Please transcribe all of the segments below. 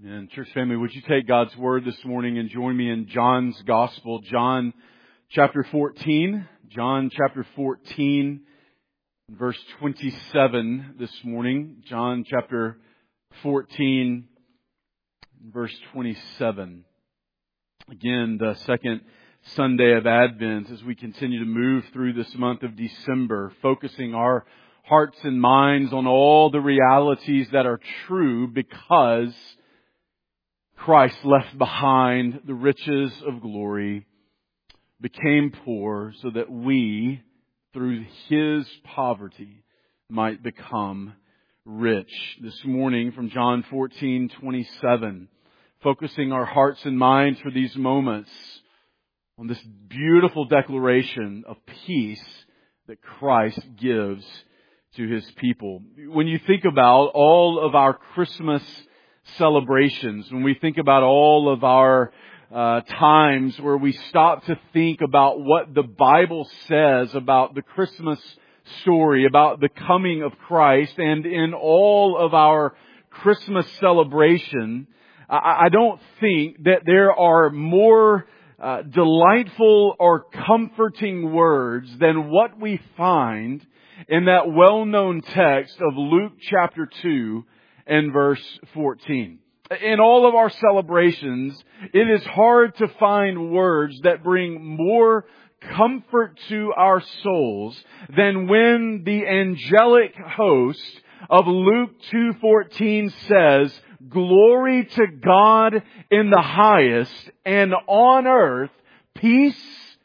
And church family, would you take God's Word this morning and join me in John's Gospel, John chapter 14. John chapter 14, verse 27 this morning. John chapter 14, verse 27. Again, the second Sunday of Advent as we continue to move through this month of December, focusing our hearts and minds on all the realities that are true because Christ left behind the riches of glory, became poor so that we, through His poverty, might become rich. This morning from John 14:27, focusing our hearts and minds for these moments on this beautiful declaration of peace that Christ gives to His people. When you think about all of our Christmas celebrations, when we think about all of our times where we stop to think about what the Bible says about the Christmas story, about the coming of Christ, and in all of our Christmas celebration, I don't think that there are more delightful or comforting words than what we find in that well-known text of Luke chapter 2 and verse 14. In all of our celebrations, it is hard to find words that bring more comfort to our souls than when the angelic host of Luke 2:14 says, "Glory to God in the highest, and on earth peace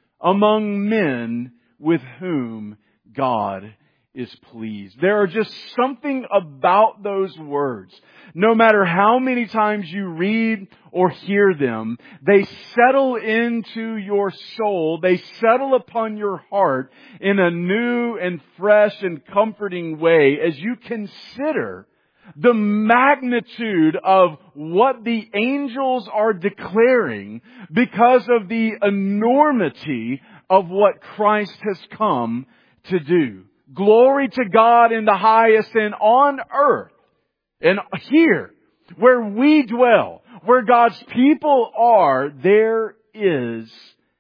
among men with whom God is pleased." There are just something about those words. No matter how many times you read or hear them, they settle into your soul. They settle upon your heart in a new and fresh and comforting way as you consider the magnitude of what the angels are declaring because of the enormity of what Christ has come to do. Glory to God in the highest, and on earth, and here, where we dwell, where God's people are, there is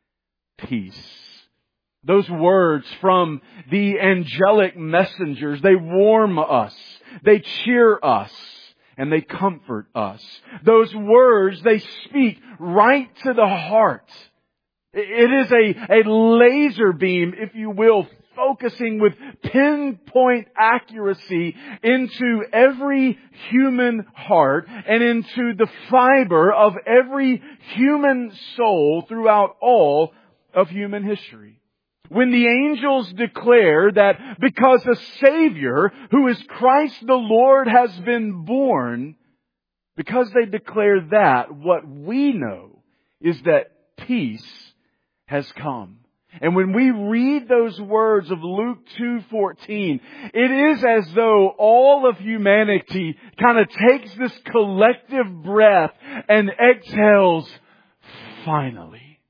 peace. Those words from the angelic messengers, they warm us, they cheer us, and they comfort us. Those words, they speak right to the heart. It is a laser beam, if you will, focusing with pinpoint accuracy into every human heart and into the fiber of every human soul throughout all of human history. When the angels declare that because a Savior, who is Christ the Lord, has been born, because they declare that, what we know is that peace has come. And when we read those words of Luke 2:14, it is as though all of humanity kind of takes this collective breath and exhales, finally,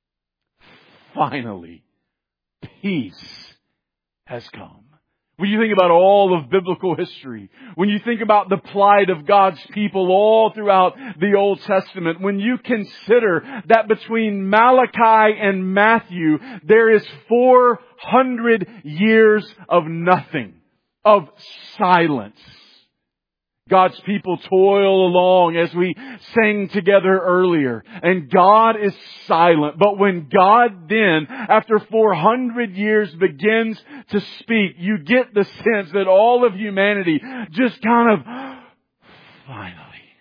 peace has come. When you think about all of biblical history, when you think about the plight of God's people all throughout the Old Testament, when you consider that between Malachi and Matthew, there is 400 years of nothing, of silence. God's people toil along as we sang together earlier, and God is silent. But when God then, after 400 years, begins to speak, you get the sense that all of humanity just kind of, finally,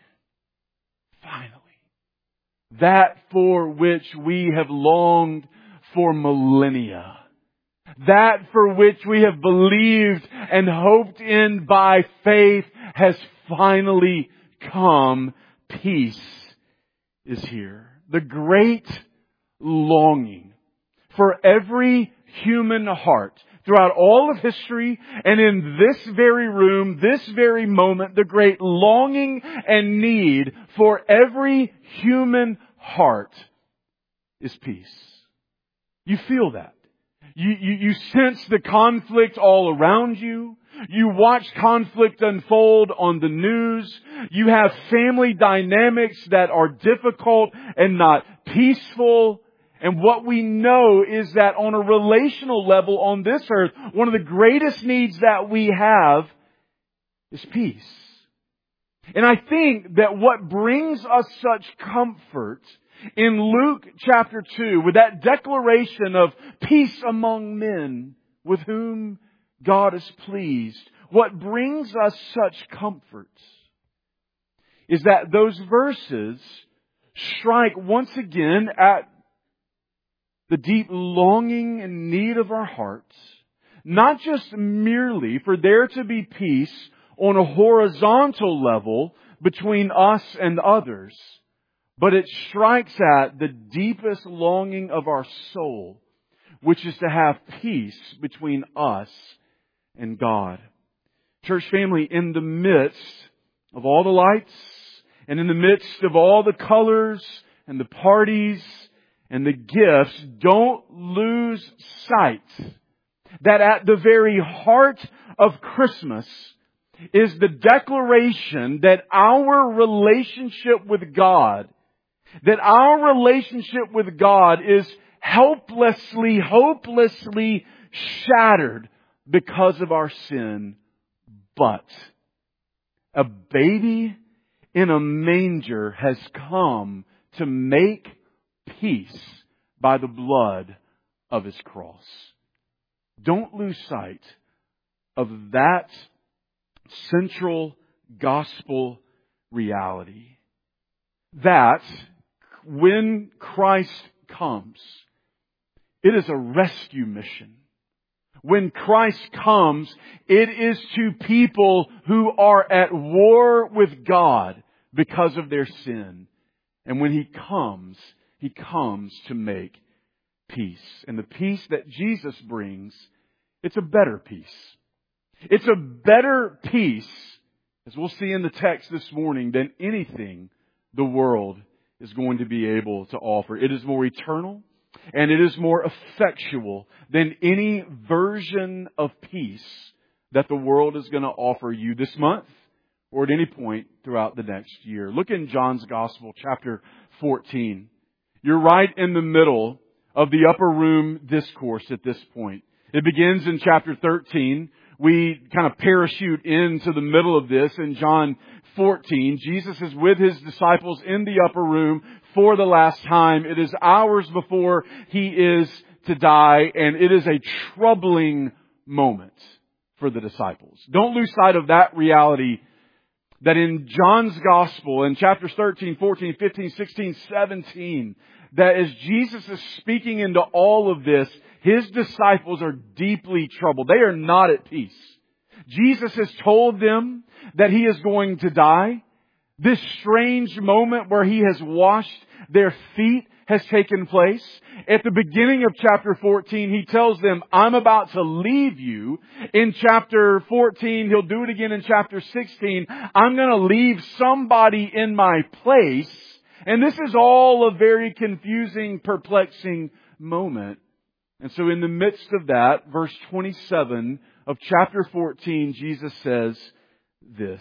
that for which we have longed for millennia, that for which we have believed and hoped in by faith, has finally come. Peace is here. The great longing for every human heart throughout all of history and in this very room, this very moment, the great longing and need for every human heart is peace. You feel that. You sense the conflict all around you. You watch conflict unfold on the news. You have family dynamics that are difficult and not peaceful. And what we know is that on a relational level on this earth, one of the greatest needs that we have is peace. And I think that what brings us such comfort in Luke chapter 2, with that declaration of peace among men with whom God is pleased, what brings us such comfort is that those verses strike once again at the deep longing and need of our hearts, not just merely for there to be peace on a horizontal level between us and others, but it strikes at the deepest longing of our soul, which is to have peace between us and God. Church family, in the midst of all the lights and in the midst of all the colors and the parties and the gifts, don't lose sight that at the very heart of Christmas is the declaration that our relationship with God is helplessly, hopelessly shattered because of our sin. But a baby in a manger has come to make peace by the blood of His cross. Don't lose sight of that central gospel reality. That when Christ comes, it is a rescue mission. When Christ comes, it is to people who are at war with God because of their sin. And when He comes to make peace. And the peace that Jesus brings, it's a better peace. It's a better peace, as we'll see in the text this morning, than anything the world is going to be able to offer. It is more eternal and it is more effectual than any version of peace that the world is going to offer you this month or at any point throughout the next year. Look in John's Gospel, chapter 14. You're right in the middle of the upper room discourse at this point. It begins in chapter 13. We kind of parachute into the middle of this in John 14. Jesus is with His disciples in the upper room for the last time. It is hours before He is to die, and it is a troubling moment for the disciples. Don't lose sight of that reality, that in John's Gospel, in chapters 13, 14, 15, 16, 17, that as Jesus is speaking into all of this, His disciples are deeply troubled. They are not at peace. Jesus has told them that He is going to die. This strange moment where He has washed their feet has taken place. At the beginning of chapter 14, He tells them, I'm about to leave you. In chapter 14, He'll do it again in chapter 16. I'm going to leave somebody in my place. And this is all a very confusing, perplexing moment. And so in the midst of that, verse 27 of chapter 14, Jesus says this: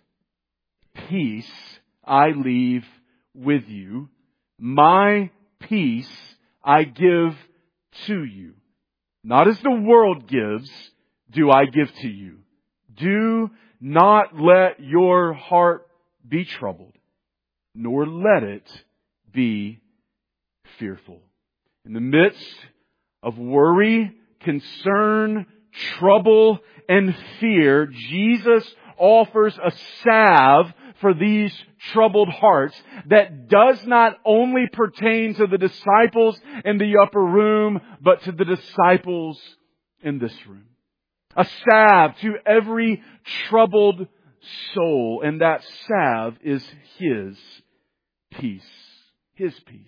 peace I leave with you. My peace I give to you. Not as the world gives, do I give to you. Do not let your heart be troubled, nor let it be fearful. In the midst of worry, concern, trouble, and fear, Jesus offers a salve for these troubled hearts that does not only pertain to the disciples in the upper room, but to the disciples in this room. A salve to every troubled soul, and that salve is His peace. His peace.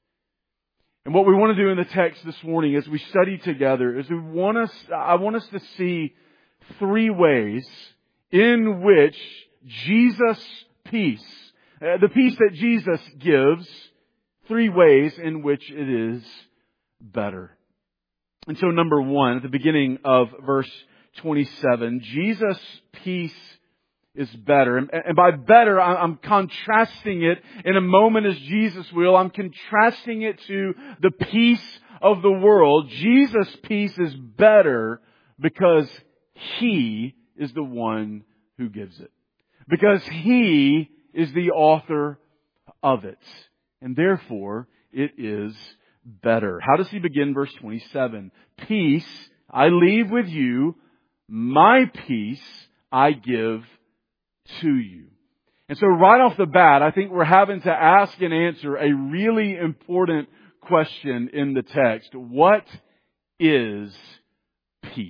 And what we want to do in the text this morning as we study together is I want us to see three ways in which Jesus' peace, the peace that Jesus gives, three ways in which it is better. And so number one, at the beginning of verse 27. Jesus' peace is better. And by better, I'm contrasting it in a moment as Jesus will. I'm contrasting it to the peace of the world. Jesus' peace is better because He is the one who gives it. Because He is the author of it. And therefore, it is better. How does He begin verse 27? Peace I leave with you, my peace I give to you. And so right off the bat, I think we're having to ask and answer a really important question in the text. What is peace?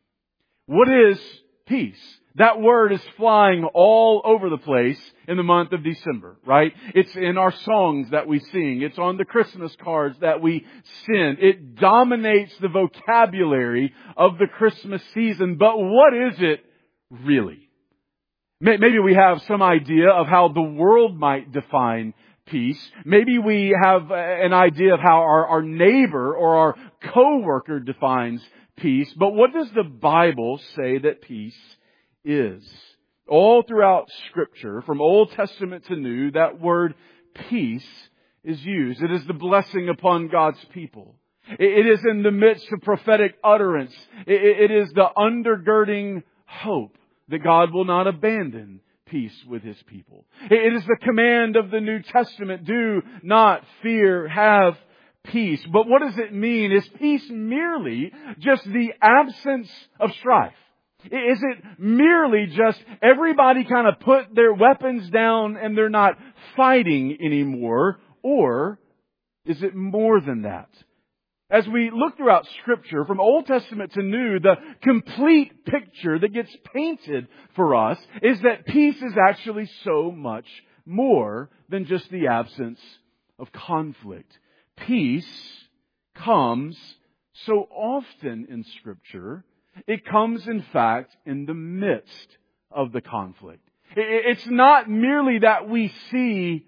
What is peace? That word is flying all over the place in the month of December, right? It's in our songs that we sing. It's on the Christmas cards that we send. It dominates the vocabulary of the Christmas season. But what is it really? Maybe we have some idea of how the world might define peace. Maybe we have an idea of how our neighbor or our coworker defines peace. But what does the Bible say that peace is? All throughout Scripture, from Old Testament to New, that word peace is used. It is the blessing upon God's people. It is in the midst of prophetic utterance. It is the undergirding hope that God will not abandon peace with His people. It is the command of the New Testament, do not fear, have peace. But what does it mean? Is peace merely just the absence of strife? Is it merely just everybody kind of put their weapons down and they're not fighting anymore? Or is it more than that? As we look throughout Scripture, from Old Testament to New, the complete picture that gets painted for us is that peace is actually so much more than just the absence of conflict. Peace comes so often in Scripture. It comes, in fact, in the midst of the conflict. It's not merely that we see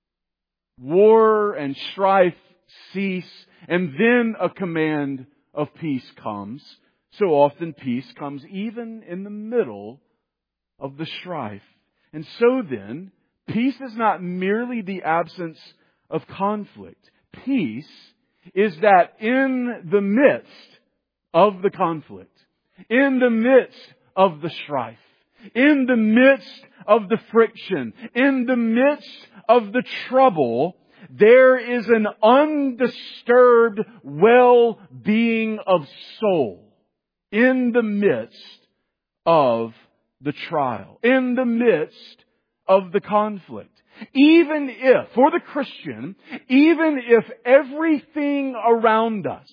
war and strife cease and then a command of peace comes. So often peace comes even in the middle of the strife. And so then, peace is not merely the absence of conflict. Peace is that in the midst of the conflict, in the midst of the strife, in the midst of the friction, in the midst of the trouble, there is an undisturbed well-being of soul in the midst of the trial, in the midst of the conflict. Even if, for the Christian, even if everything around us,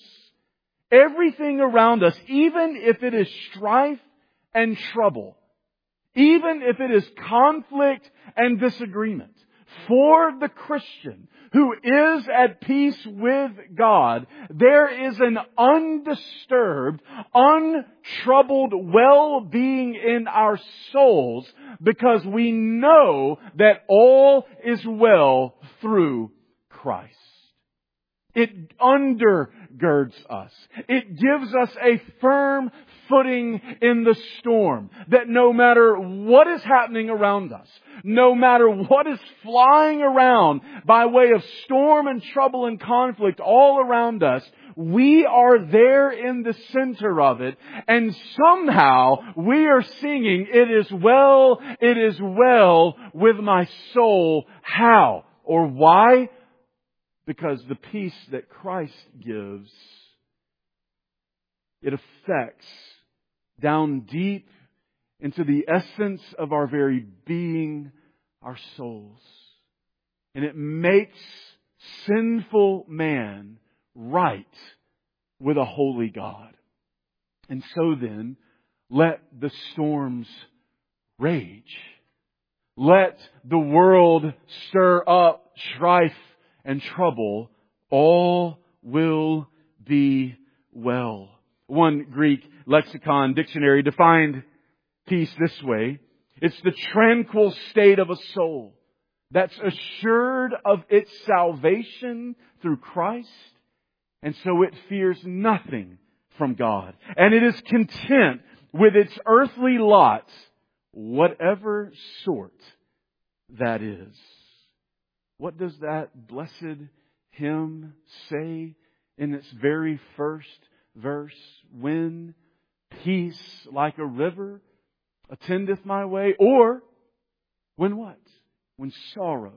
even if it is strife and trouble, even if it is conflict and disagreement, for the Christian who is at peace with God, there is an undisturbed, untroubled well-being in our souls because we know that all is well through Christ. It undergirds us. It gives us a firm footing in the storm. That no matter what is happening around us, no matter what is flying around by way of storm and trouble and conflict all around us, we are there in the center of it. And somehow we are singing, it is well with my soul. How? Or why? Because the peace that Christ gives, it affects down deep into the essence of our very being, our souls. And it makes sinful man right with a holy God. And so then, let the storms rage. Let the world stir up strife and trouble, all will be well. One Greek lexicon dictionary defined peace this way. It's the tranquil state of a soul that's assured of its salvation through Christ, and so it fears nothing from God. And it is content with its earthly lot, whatever sort that is. What does that blessed hymn say in its very first verse? When peace like a river attendeth my way, or when what? When sorrows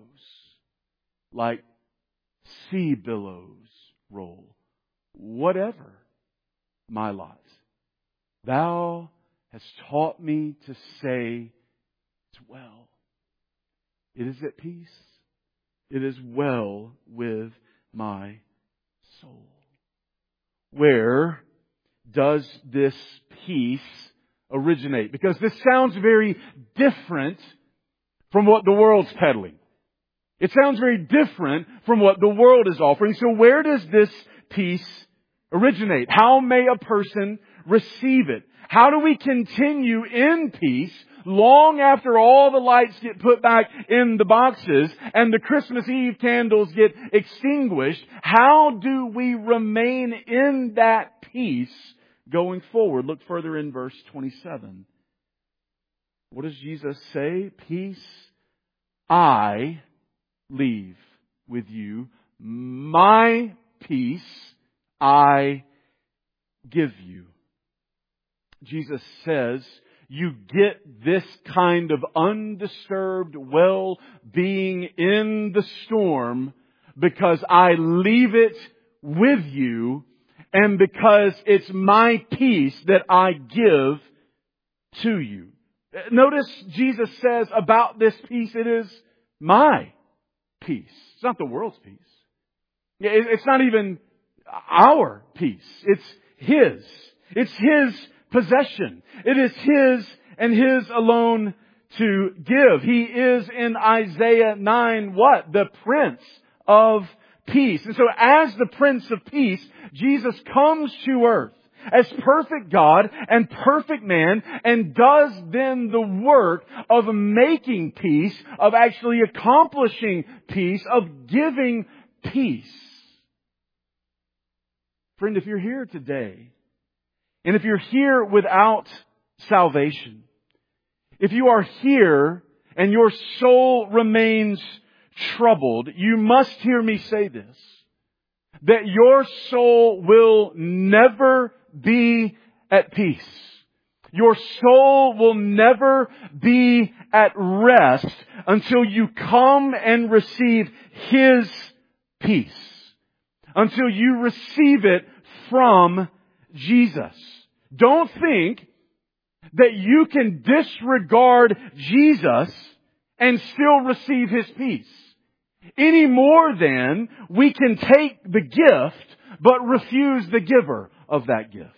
like sea billows roll. Whatever my lot, Thou hast taught me to say, it's well. It is at peace. It is well with my soul. Where does this peace originate? Because this sounds very different from what the world's peddling. It sounds very different from what the world is offering. So where does this peace originate? How may a person receive it? How do we continue in peace long after all the lights get put back in the boxes and the Christmas Eve candles get extinguished? How do we remain in that peace going forward? Look further in verse 27. What does Jesus say? Peace I leave with you. My peace I give you. Jesus says, you get this kind of undisturbed well-being in the storm because I leave it with you and because it's my peace that I give to you. Notice Jesus says about this peace, it is my peace. It's not the world's peace. It's not even our peace. It's His. It's His possession. It is His and His alone to give. He is in Isaiah 9 what? The Prince of Peace. And so as the Prince of Peace, Jesus comes to earth as perfect God and perfect man and does then the work of making peace, of actually accomplishing peace, of giving peace. Friend, if you're here today, and if you're here without salvation, if you are here and your soul remains troubled, you must hear me say this, that your soul will never be at peace. Your soul will never be at rest until you come and receive His peace. Until you receive it from Jesus. Don't think that you can disregard Jesus and still receive His peace. Any more than we can take the gift but refuse the giver of that gift.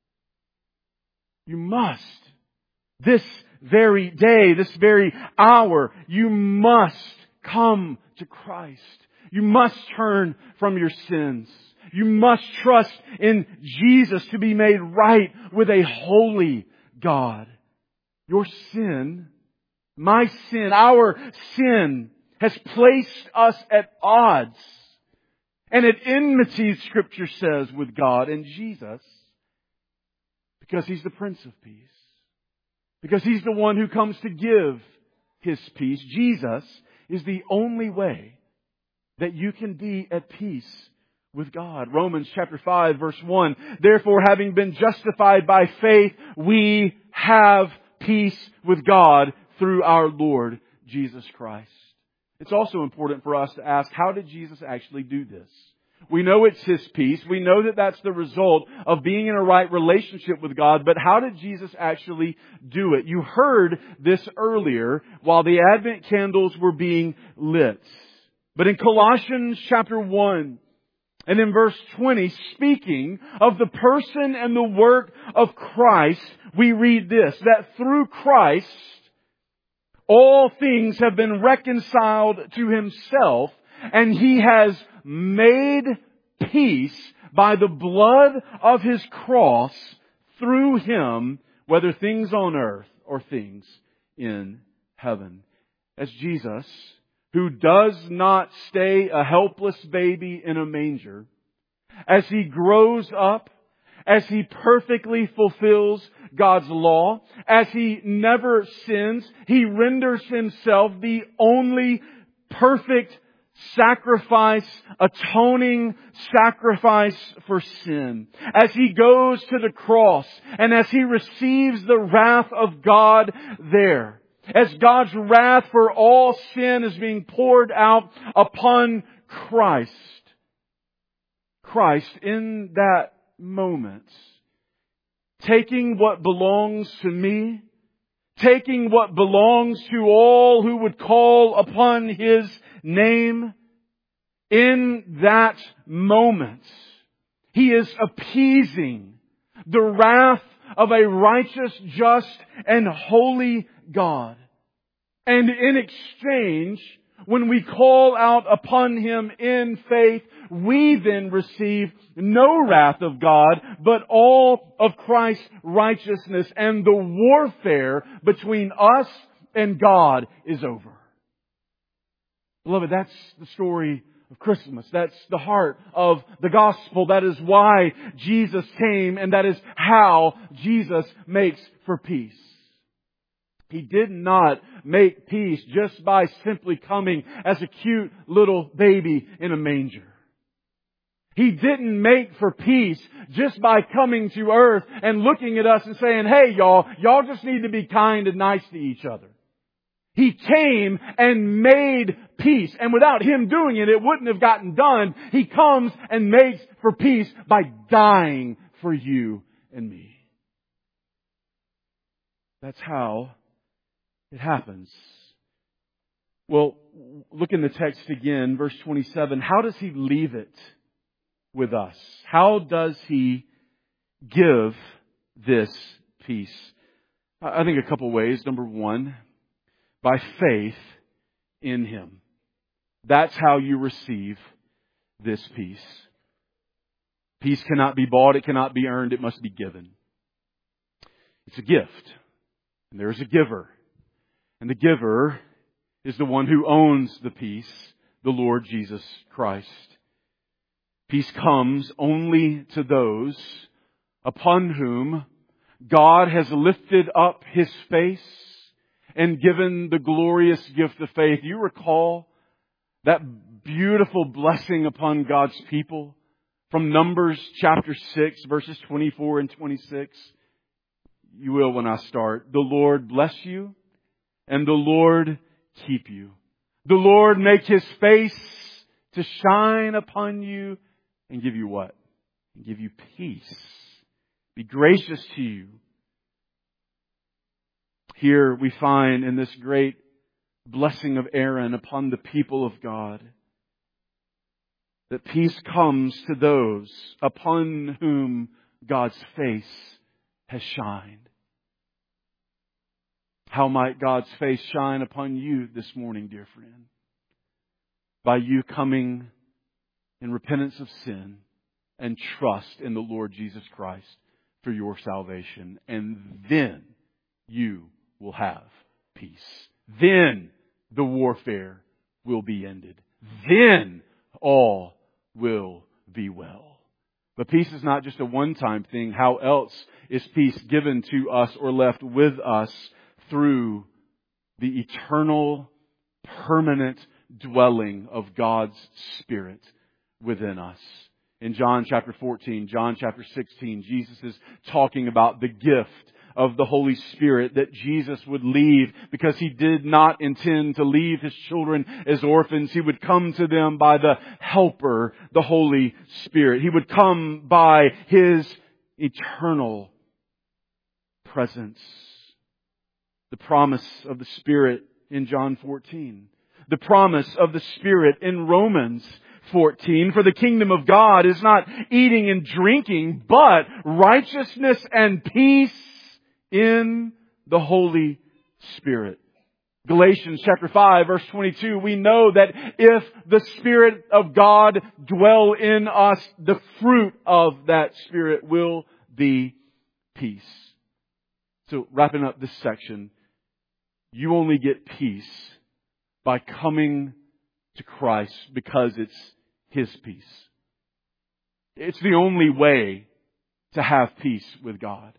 You must, this very day, this very hour, you must come to Christ. You must turn from your sins. You must trust in Jesus to be made right with a holy God. Your sin, my sin, our sin has placed us at odds and at enmity, Scripture says, with God and Jesus. Because He's the Prince of Peace. Because He's the one who comes to give His peace. Jesus is the only way that you can be at peace with God. Romans chapter 5 verse 1. Therefore, having been justified by faith, we have peace with God through our Lord Jesus Christ. It's also important for us to ask, how did Jesus actually do this? We know it's His peace. We know that that's the result of being in a right relationship with God. But how did Jesus actually do it? You heard this earlier while the Advent candles were being lit. But in Colossians chapter 1 and in verse 20, speaking of the person and the work of Christ, we read this, that through Christ, all things have been reconciled to Himself, and He has made peace by the blood of His cross through Him, whether things on earth or things in heaven. As Jesus, who does not stay a helpless baby in a manger, as He grows up, as He perfectly fulfills God's law. As He never sins, He renders Himself the only perfect sacrifice, atoning sacrifice for sin. As He goes to the cross and as He receives the wrath of God there. As God's wrath for all sin is being poured out upon Christ. Christ in that moment, taking what belongs to me, taking what belongs to all who would call upon His name, in that moment, He is appeasing the wrath of a righteous, just, and holy God. And in exchange, when we call out upon Him in faith, we then receive no wrath of God, but all of Christ's righteousness, and the warfare between us and God is over. Beloved, that's the story of Christmas. That's the heart of the gospel. That is why Jesus came, and that is how Jesus makes for peace. He did not make peace just by simply coming as a cute little baby in a manger. He didn't make for peace just by coming to earth and looking at us and saying, hey y'all just need to be kind and nice to each other. He came and made peace. And without Him doing it, it wouldn't have gotten done. He comes and makes for peace by dying for you and me. That's how it happens. Well, look in the text again, verse 27. How does He leave it with us? How does He give this peace? I think a couple ways. Number one, by faith in Him. That's how you receive this peace. Peace cannot be bought. It cannot be earned. It must be given. It's a gift. And there's a giver. And the giver is the one who owns the peace, the Lord Jesus Christ. Peace comes only to those upon whom God has lifted up His face and given the glorious gift of faith. You recall that beautiful blessing upon God's people from Numbers chapter 6, verses 24 and 26. You will when I start. The Lord bless you, and the Lord keep you. The Lord make His face to shine upon you and give you what? And give you peace. Be gracious to you. Here we find in this great blessing of Aaron upon the people of God that peace comes to those upon whom God's face has shined. How might God's face shine upon you this morning, dear friend? By you coming in repentance of sin and trust in the Lord Jesus Christ for your salvation. And then you will have peace. Then the warfare will be ended. Then all will be well. But peace is not just a one-time thing. How else is peace given to us or left with us? Through the eternal, permanent dwelling of God's Spirit within us. In John chapter 14, John chapter 16, Jesus is talking about the gift of the Holy Spirit that Jesus would leave because He did not intend to leave His children as orphans. He would come to them by the Helper, the Holy Spirit. He would come by His eternal presence. The promise of the Spirit in John 14. The promise of the Spirit in Romans 14. For the kingdom of God is not eating and drinking, but righteousness and peace in the Holy Spirit. Galatians chapter 5 verse 22, we know that if the Spirit of God dwell in us, the fruit of that Spirit will be peace. So wrapping up this section, you only get peace by coming to Christ because it's His peace. It's the only way to have peace with God.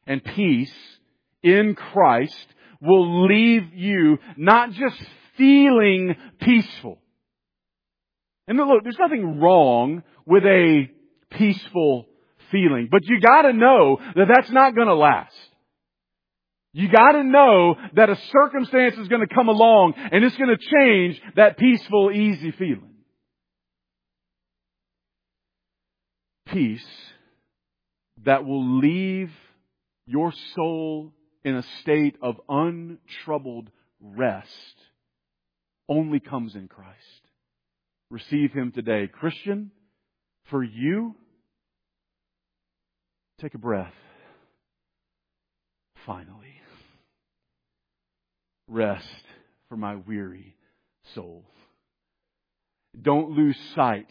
and peace in Christ will leave you not just feeling peaceful. And look, there's nothing wrong with a peaceful feeling, but you gotta know that that's not gonna last. You gotta know that a circumstance is gonna come along and it's gonna change that peaceful, easy feeling. Peace that will leave your soul in a state of untroubled rest only comes in Christ. Receive Him today. Christian, for you, take a breath. Finally. Rest for my weary soul. Don't lose sight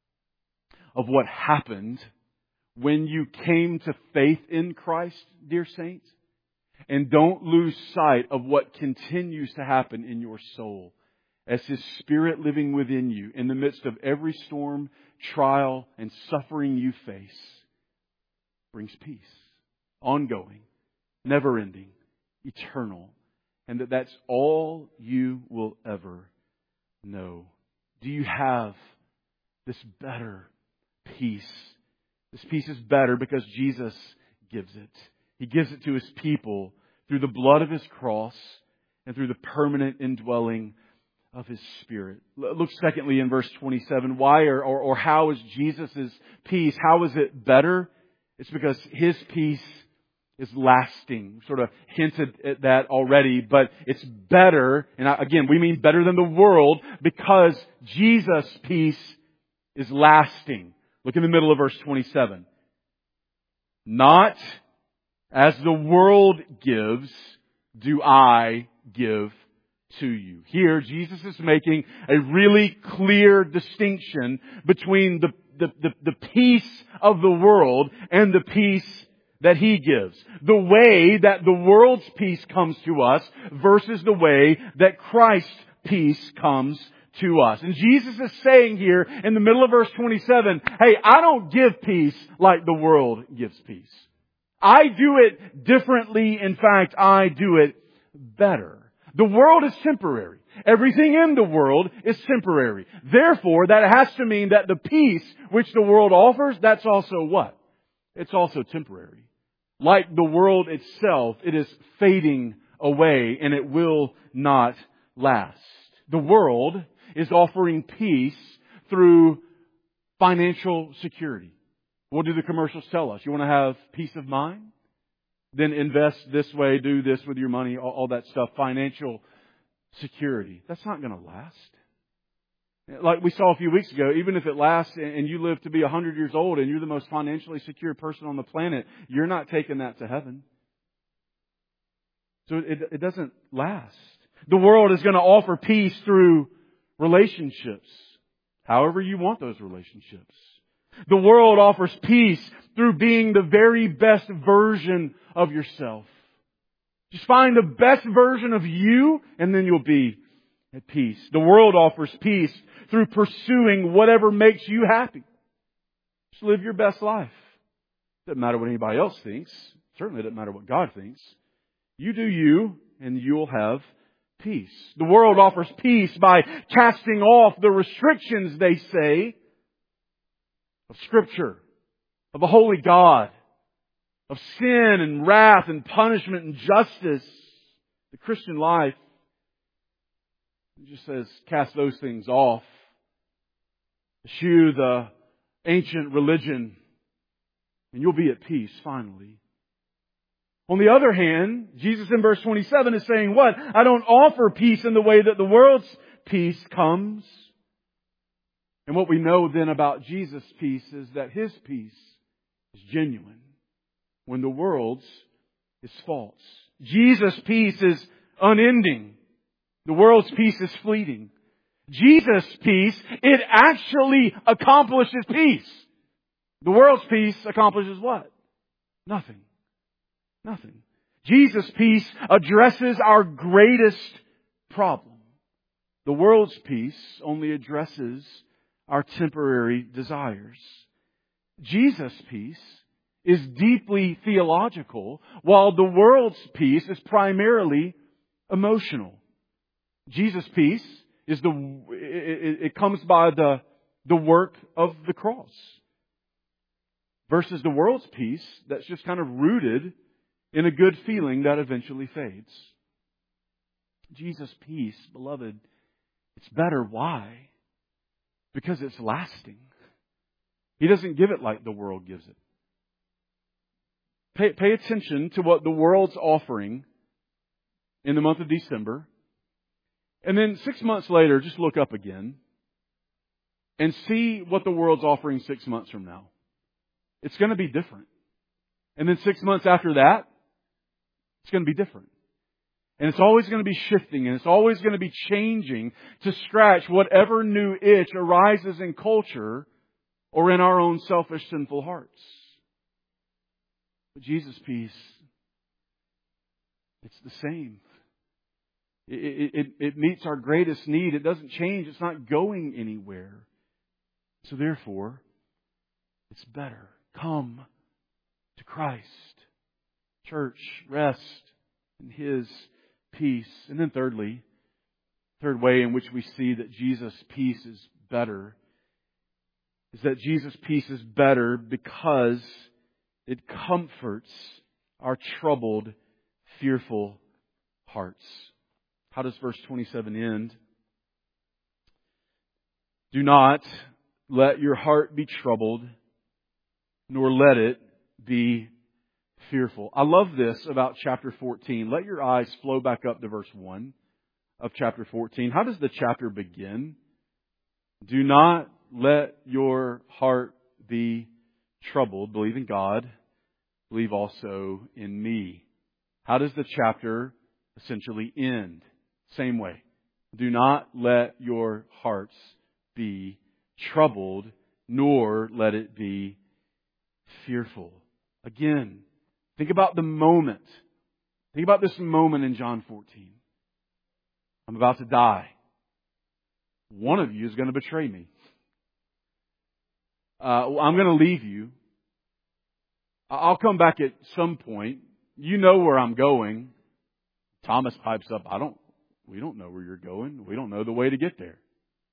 of what happened when you came to faith in Christ, dear saints. And don't lose sight of what continues to happen in your soul as His Spirit living within you in the midst of every storm, trial, and suffering you face brings peace. Ongoing, never-ending, eternal. And that's all you will ever know. Do you have this better peace? This peace is better because Jesus gives it. He gives it to His people through the blood of His cross and through the permanent indwelling of His Spirit. Look secondly in verse 27. Why or how is Jesus' peace? How is it better? It's because His peace is lasting. We sort of hinted at that already, but it's better. And again, we mean better than the world because Jesus' peace is lasting. Look in the middle of verse 27. Not as the world gives, do I give to you. Here, Jesus is making a really clear distinction between the peace of the world and the peace that He gives. The way that the world's peace comes to us versus the way that Christ's peace comes to us. And Jesus is saying here in the middle of verse 27, hey, I don't give peace like the world gives peace. I do it differently. In fact, I do it better. The world is temporary. Everything in the world is temporary. Therefore, that has to mean that the peace which the world offers, that's also what? It's also temporary. Like the world itself, it is fading away and it will not last. The world is offering peace through financial security. What do the commercials tell us? You want to have peace of mind? Then invest this way, do this with your money, all that stuff. Financial security. That's not going to last. Like we saw a few weeks ago, even if it lasts and you live to be 100 years old and you're the most financially secure person on the planet, you're not taking that to heaven. So it doesn't last. The world is going to offer peace through relationships, however you want those relationships. The world offers peace through being the very best version of yourself. Just find the best version of you and then you'll be at peace. The world offers peace through pursuing whatever makes you happy. Just live your best life. Doesn't matter what anybody else thinks. Certainly doesn't matter what God thinks. You do you and you'll have peace. The world offers peace by casting off the restrictions, they say, of Scripture, of a holy God, of sin and wrath and punishment and justice. The Christian life, it just says, cast those things off. Eschew the ancient religion, and you'll be at peace finally. On the other hand, Jesus in verse 27 is saying what? I don't offer peace in the way that the world's peace comes. And what we know then about Jesus' peace is that His peace is genuine when the world's is false. Jesus' peace is unending. The world's peace is fleeting. Jesus' peace, it actually accomplishes peace. The world's peace accomplishes what? Nothing. Nothing. Jesus' peace addresses our greatest problem. The world's peace only addresses our temporary desires. Jesus' peace is deeply theological, while the world's peace is primarily emotional. Jesus' peace is it comes by the work of the cross, versus the world's peace that's just kind of rooted in a good feeling that eventually fades. Jesus' peace, beloved, it's better. Why? Because it's lasting. He doesn't give it like the world gives it. Pay attention to what the world's offering in the month of December. And then 6 months later, just look up again and see what the world's offering 6 months from now. It's going to be different. And then 6 months after that, it's going to be different. And it's always going to be shifting, and it's always going to be changing to scratch whatever new itch arises in culture or in our own selfish, sinful hearts. But Jesus' peace, it's the same. It meets our greatest need. It doesn't change. It's not going anywhere. So therefore, it's better. Come to Christ. Church, rest in His peace. And then thirdly, third way in which we see that Jesus' peace is better is that Jesus' peace is better because it comforts our troubled, fearful hearts. How does verse 27 end? Do not let your heart be troubled, nor let it be fearful. I love this about chapter 14. Let your eyes flow back up to verse 1 of chapter 14. How does the chapter begin? Do not let your heart be troubled. Believe in God. Believe also in me. How does the chapter essentially end? Same way. Do not let your hearts be troubled, nor let it be fearful. Again, think about the moment. Think about this moment in John 14. I'm about to die. One of you is going to betray me. I'm going to leave you. I'll come back at some point. You know where I'm going. Thomas pipes up, we don't know where you're going. We don't know the way to get there.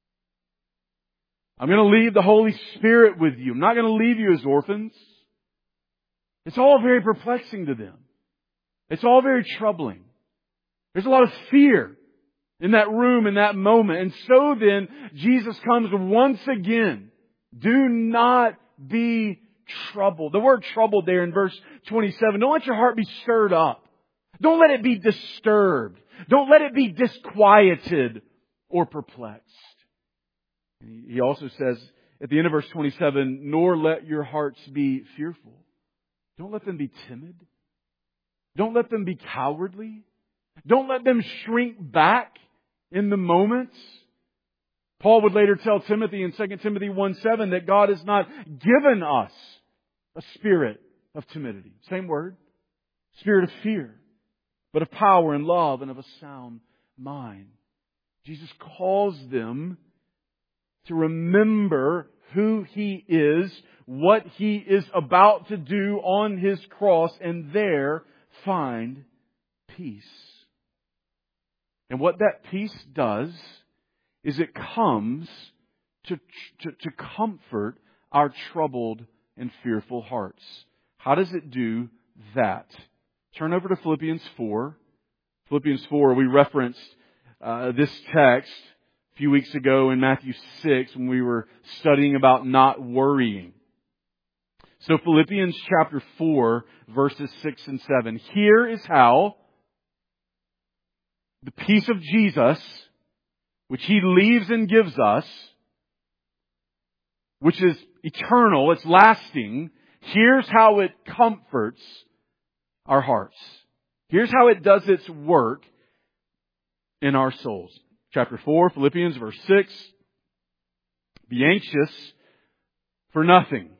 I'm going to leave the Holy Spirit with you. I'm not going to leave you as orphans. It's all very perplexing to them. It's all very troubling. There's a lot of fear in that room, in that moment. And so then, Jesus comes once again. Do not be troubled. The word troubled there in verse 27. Don't let your heart be stirred up. Don't let it be disturbed. Don't let it be disquieted or perplexed. He also says at the end of verse 27, nor let your hearts be fearful. Don't let them be timid. Don't let them be cowardly. Don't let them shrink back in the moments. Paul would later tell Timothy in 2 Timothy 1:7 that God has not given us a spirit of timidity. Same word. Spirit of fear. But of power and love and of a sound mind. Jesus calls them to remember who He is, what He is about to do on His cross, and there find peace. And what that peace does is it comes to comfort our troubled and fearful hearts. How does it do that? Turn over to Philippians 4. Philippians 4, we referenced this text a few weeks ago in Matthew 6 when we were studying about not worrying. So Philippians chapter 4, verses 6 and 7. Here is how the peace of Jesus, which He leaves and gives us, which is eternal, it's lasting, here's how it comforts our hearts. Here's how it does its work in our souls. Chapter 4, Philippians, verse 6. Be anxious for nothing.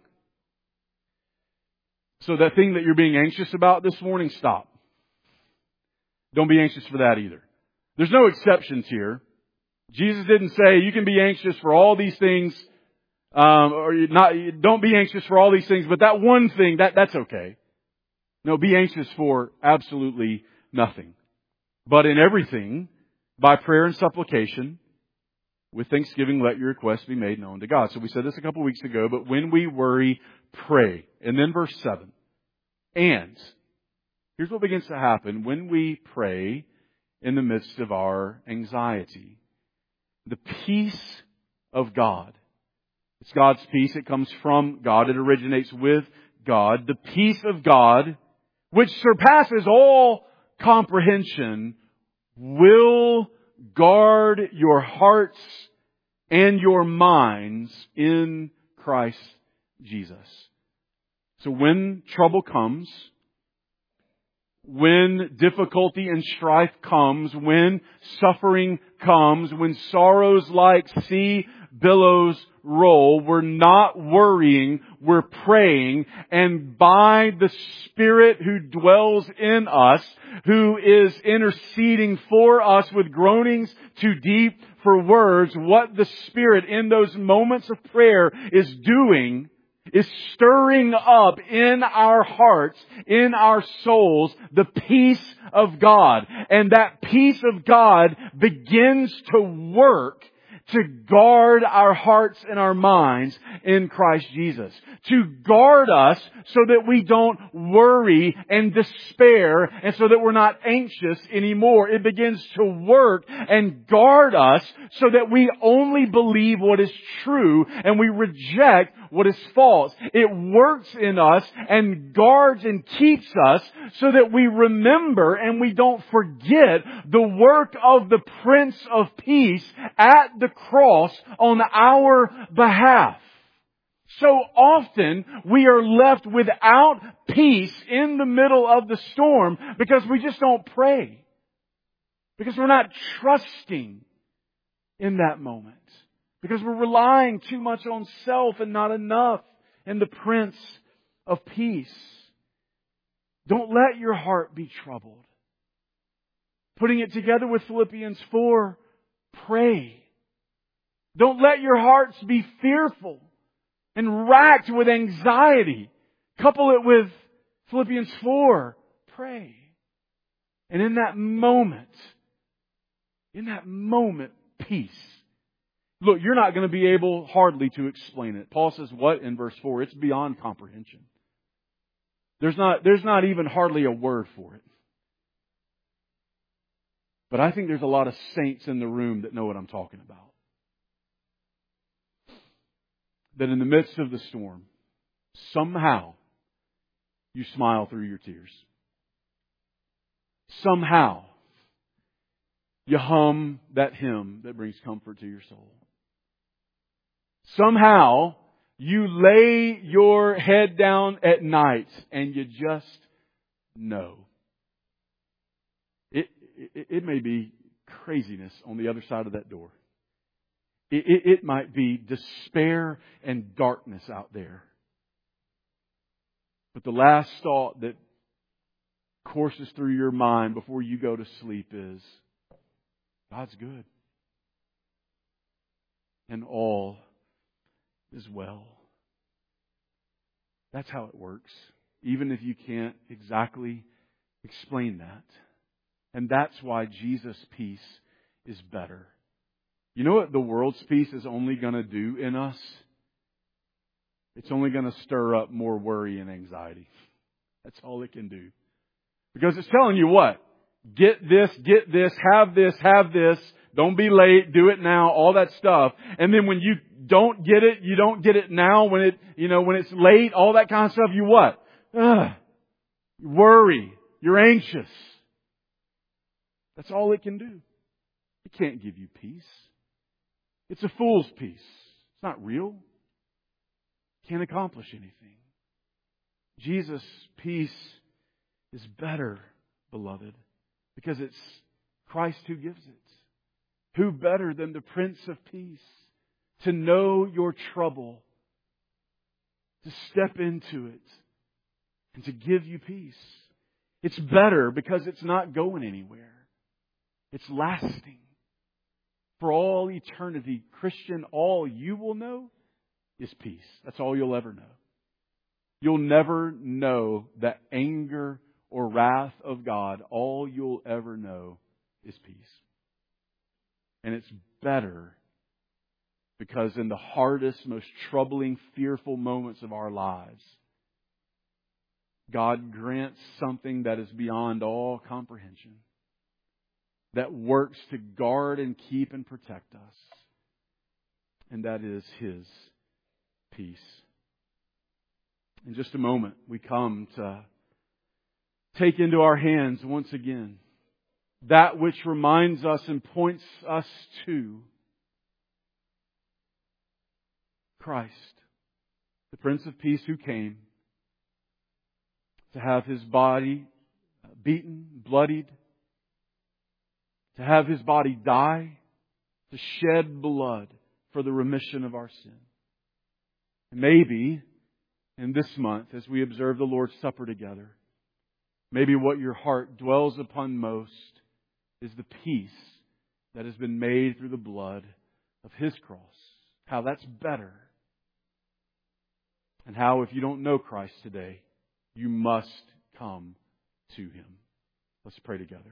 So that thing that you're being anxious about this morning, stop. Don't be anxious for that either. There's no exceptions here. Jesus didn't say you can be anxious for all these things Or don't be anxious for all these things, but that one thing, that's okay. No, be anxious for absolutely nothing. But in everything, by prayer and supplication, with thanksgiving, let your requests be made known to God. So we said this a couple weeks ago, but when we worry, pray. And then verse 7. And here's what begins to happen when we pray in the midst of our anxiety. The peace of God. It's God's peace. It comes from God. It originates with God. The peace of God, which surpasses all comprehension, will guard your hearts and your minds in Christ Jesus. So when trouble comes, when difficulty and strife comes, when suffering comes, when sorrows like sea billows roll, we're not worrying, we're praying, and by the Spirit who dwells in us, who is interceding for us with groanings too deep for words, what the Spirit in those moments of prayer is doing is stirring up in our hearts, in our souls, the peace of God. And that peace of God begins to work to guard our hearts and our minds in Christ Jesus. To guard us so that we don't worry and despair and so that we're not anxious anymore. It begins to work and guard us so that we only believe what is true and we reject what is false. It works in us and guards and keeps us so that we remember and we don't forget the work of the Prince of Peace at the cross on our behalf. So often we are left without peace in the middle of the storm because we just don't pray. Because we're not trusting in that moment. Because we're relying too much on self and not enough in the Prince of Peace. Don't let your heart be troubled. Putting it together with Philippians 4, pray. Don't let your hearts be fearful and racked with anxiety. Couple it with Philippians 4, pray. And in that moment, peace. Look, you're not going to be able hardly to explain it. Paul says what in verse 4? It's beyond comprehension. There's not even hardly a word for it. But I think there's a lot of saints in the room that know what I'm talking about. That in the midst of the storm, somehow you smile through your tears. Somehow you hum that hymn that brings comfort to your soul. Somehow you lay your head down at night and you just know. It may be craziness on the other side of that door. It might be despair and darkness out there. But the last thought that courses through your mind before you go to sleep is, God's good. And all is well. That's how it works. Even if you can't exactly explain that. And that's why Jesus' peace is better. You know what the world's peace is only going to do in us? It's only going to stir up more worry and anxiety. That's all it can do. Because it's telling you what? Get this, have this, don't be late, do it now, all that stuff. And then when you don't get it, you don't get it now, when it's late, all that kind of stuff, you what? You worry. You're anxious. That's all it can do. It can't give you peace. It's a fool's peace. It's not real. It can't accomplish anything. Jesus' peace is better, beloved, because it's Christ who gives it. Who better than the Prince of Peace to know your trouble, to step into it, and to give you peace? It's better because it's not going anywhere. It's lasting. For all eternity, Christian, all you will know is peace. That's all you'll ever know. You'll never know the anger or wrath of God. All you'll ever know is peace. And it's better because in the hardest, most troubling, fearful moments of our lives, God grants something that is beyond all comprehension, that works to guard and keep and protect us. And that is His peace. In just a moment, we come to take into our hands once again that which reminds us and points us to Christ, the Prince of Peace who came to have His body beaten, bloodied, to have His body die, to shed blood for the remission of our sin. And maybe in this month, as we observe the Lord's Supper together, maybe what your heart dwells upon most is the peace that has been made through the blood of His cross. How that's better. And how, if you don't know Christ today, you must come to Him. Let's pray together.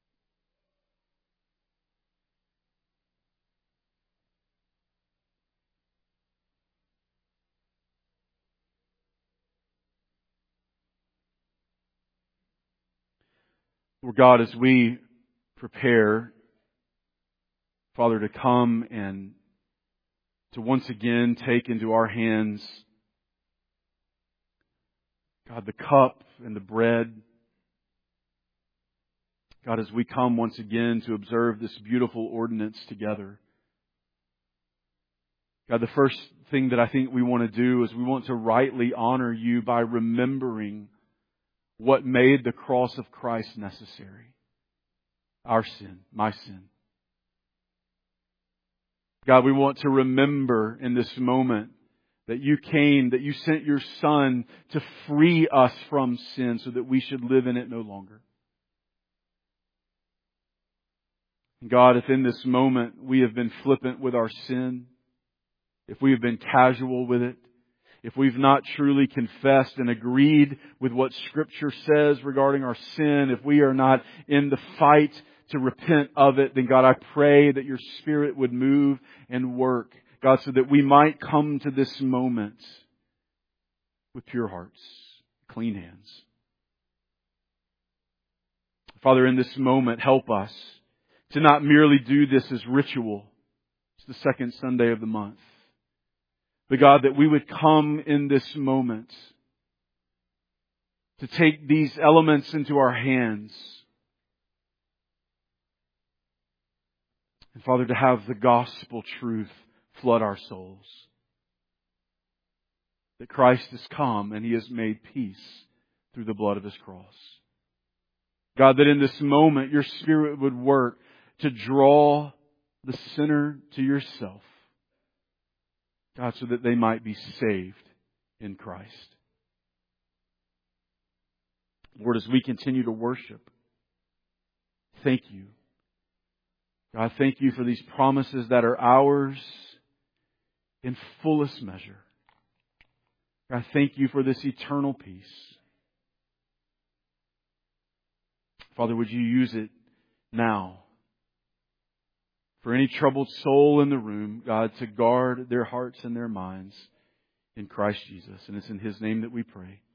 Lord God, as we prepare, Father, to come and to once again take into our hands, God, the cup and the bread. God, as we come once again to observe this beautiful ordinance together. God, the first thing that I think we want to do is we want to rightly honor You by remembering what made the cross of Christ necessary. Our sin, my sin. God, we want to remember in this moment that You came, that You sent Your Son to free us from sin so that we should live in it no longer. And God, if in this moment we have been flippant with our sin, if we have been casual with it, if we've not truly confessed and agreed with what Scripture says regarding our sin, if we are not in the fight to repent of it, then God, I pray that Your Spirit would move and work, God, so that we might come to this moment with pure hearts, clean hands. Father, in this moment, help us to not merely do this as ritual. It's the second Sunday of the month. But God, that we would come in this moment to take these elements into our hands. And Father, to have the gospel truth flood our souls. That Christ has come and He has made peace through the blood of His cross. God, that in this moment Your Spirit would work to draw the sinner to Yourself. God, so that they might be saved in Christ. Lord, as we continue to worship, thank You. God, thank You for these promises that are ours in fullest measure. God, thank You for this eternal peace. Father, would You use it now for any troubled soul in the room, God, to guard their hearts and their minds in Christ Jesus. And it's in His name that we pray.